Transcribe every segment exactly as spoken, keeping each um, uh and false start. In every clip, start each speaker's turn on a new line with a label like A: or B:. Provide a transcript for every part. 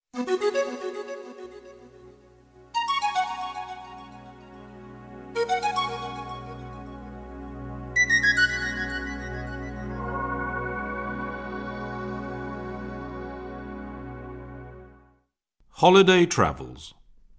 A: Holiday travels.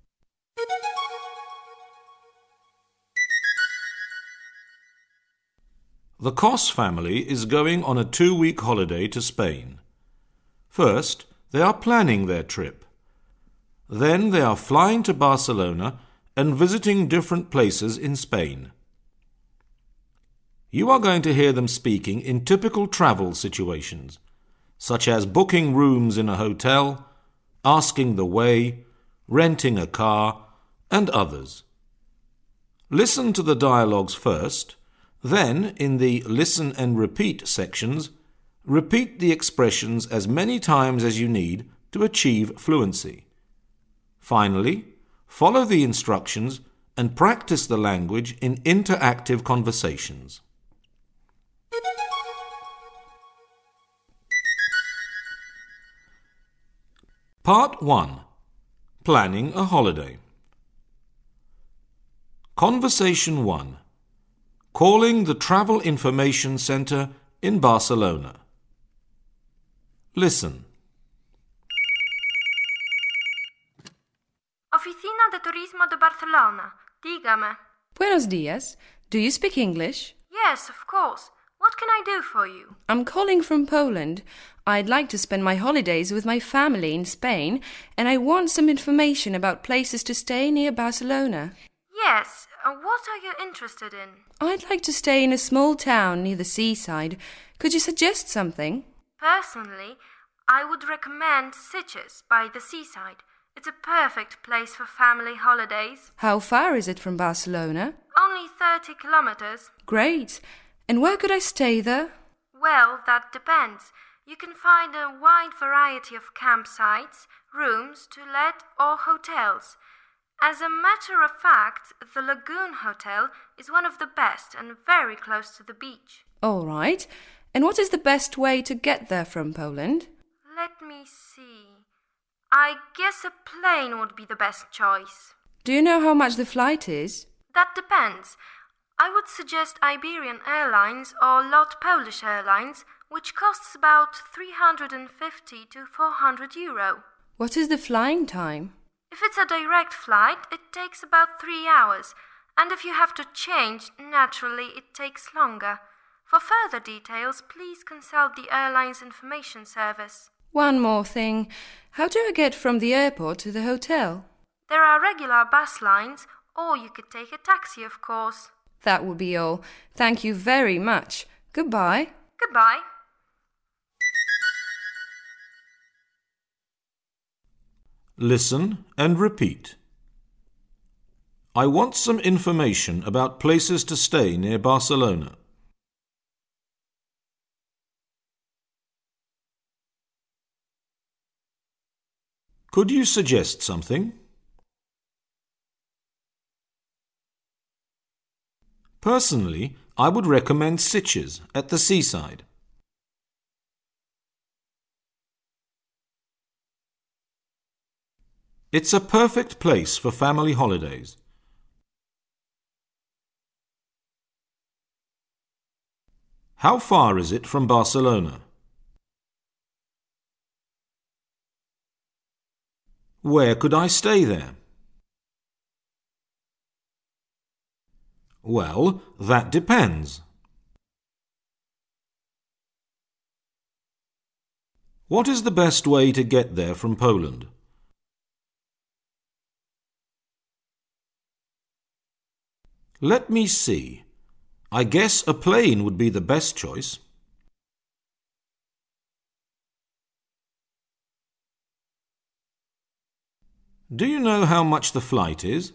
A: The Kos family is going on a two-week holiday to Spain. First, they are planning their trip. Then they are flying to Barcelona and visiting different places in Spain. You are going to hear them speaking in typical travel situations, such as booking rooms in a hotel, asking the way, renting a car, and others. Listen to the dialogues first, then in the listen and repeat sections, repeat the expressions as many times as you need to achieve fluency. Finally, follow the instructions and practice the language in interactive conversations. Part one. Planning a holiday. Conversation one. Calling the Travel Information Center in Barcelona. Listen.
B: Oficina de Turismo de Barcelona. Dígame.
C: Buenos días. Do you speak English?
B: Yes, of course. What can I do for you?
C: I'm calling from Poland. I'd like to spend my holidays with my family in Spain, and I want some information about places to stay near Barcelona.
B: Yes. Uh, what are you interested in?
C: I'd like to stay in a small town near the seaside. Could you suggest something?
B: Personally, I would recommend Sitges by the seaside. It's a perfect place for family holidays.
C: How far is it from Barcelona?
B: Only thirty kilometers.
C: Great. And where could I stay there?
B: Well, that depends. You can find a wide variety of campsites, rooms to let, or hotels. As a matter of fact, the Lagoon Hotel is one of the best and very close to the beach.
C: All right. And what is the best way to get there from Poland?
B: Let me see. I guess a plane would be the best choice.
C: Do you know how much the flight is?
B: That depends. I would suggest Iberian Airlines or Lot Polish Airlines, which costs about three hundred fifty to four hundred euro.
C: What is the flying time?
B: If it's a direct flight, it takes about three hours, and if you have to change, naturally it takes longer. For further details, please consult the airline's information service.
C: One more thing. How do I get from the airport to the hotel?
B: There are regular bus lines, or you could take a taxi, of course.
C: That would be all. Thank you very much. Goodbye.
B: Goodbye.
A: Listen and repeat. I want some information about places to stay near Barcelona. Could you suggest something? Personally, I would recommend Sitges at the seaside. It's a perfect place for family holidays. How far is it from Barcelona? Where could I stay there? Well, that depends. What is the best way to get there from Poland? Let me see. I guess a plane would be the best choice. Do you know how much the flight is?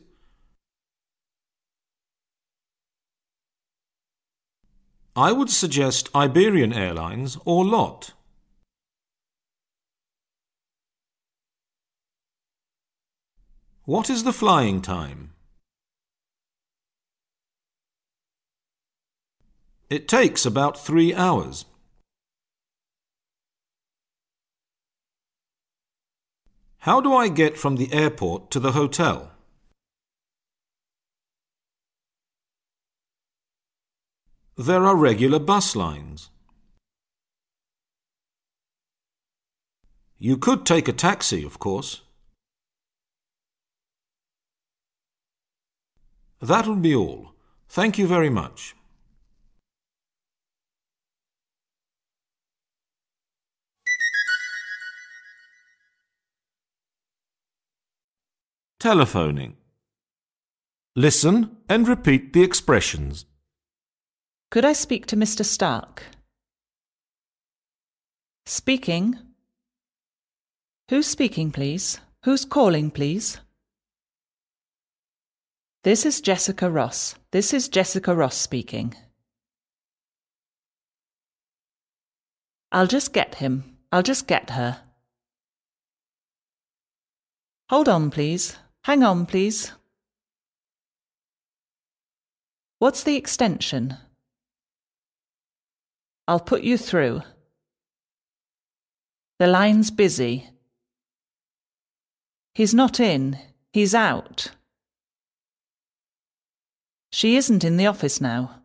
A: I would suggest Iberian Airlines or Lot. What is the flying time? It takes about three hours. How do I get from the airport to the hotel? There are regular bus lines. You could take a taxi, of course. That'll be all. Thank you very much. Telephoning. Listen and repeat the expressions.
D: Could I speak to Mister Stark? Speaking. Who's speaking, please? Who's calling, please? This is Jessica Ross. This is Jessica Ross speaking. I'll just get him. I'll just get her. Hold on, please. Hang on, please. What's the extension? I'll put you through. The line's busy. He's not in. He's out. She isn't in the office now.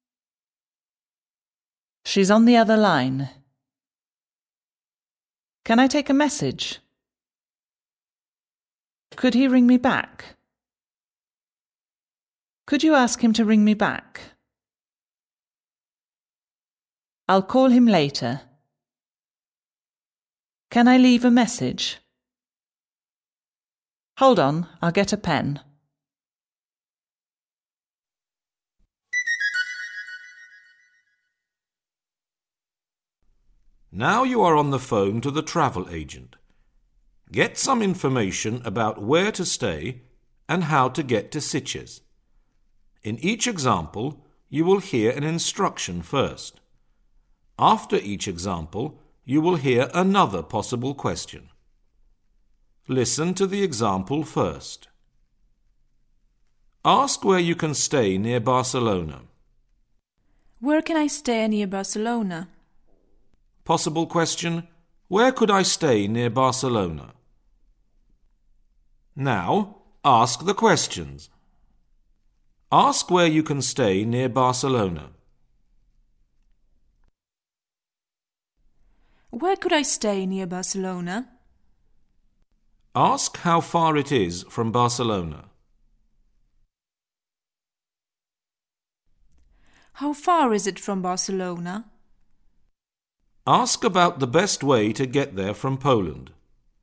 D: She's on the other line. Can I take a message? Could he ring me back? Could you ask him to ring me back? I'll call him later. Can I leave a message? Hold on, I'll get a pen.
A: Now you are on the phone to the travel agent. Get some information about where to stay and how to get to Sitges. In each example, you will hear an instruction first. After each example, you will hear another possible question. Listen to the example first. Ask where you can stay near Barcelona.
E: Where can I stay near Barcelona?
A: Possible question: where could I stay near Barcelona? Now, ask the questions. Ask where you can stay near Barcelona.
E: Where could I stay near Barcelona?
A: Ask how far it is from Barcelona.
E: How far is it from Barcelona?
A: Ask about the best way to get there from Poland.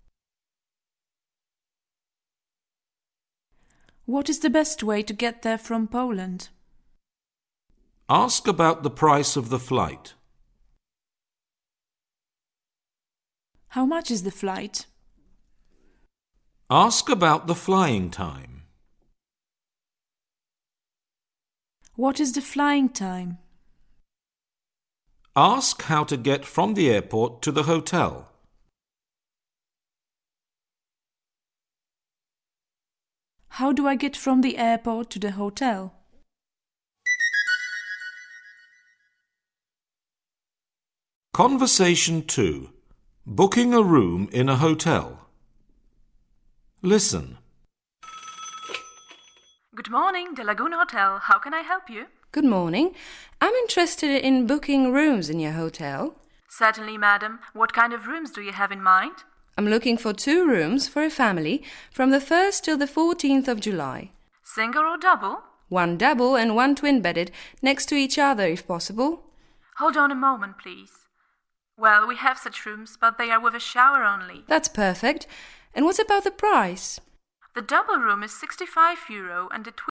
E: What is the best way to get there from Poland?
A: Ask about the price of the flight.
E: How much is the flight?
A: Ask about the flying time.
E: What is the flying time?
A: Ask how to get from the airport to the hotel.
E: How do I get from the airport to the hotel?
A: Conversation two. Booking a room in a hotel. Listen.
F: Good morning, the Lagoon Hotel. How can I help you?
C: Good morning. I'm interested in booking rooms in your hotel.
F: Certainly, madam. What kind of rooms do you have in mind?
C: I'm looking for two rooms for a family from the first till the fourteenth of July.
F: Single or double?
C: One double and one twin-bedded next to each other, if possible.
F: Hold on a moment, please. Well, we have such rooms, but they are with a shower only.
C: That's perfect. And what about the price?
F: The double room is sixty-five euro and the twin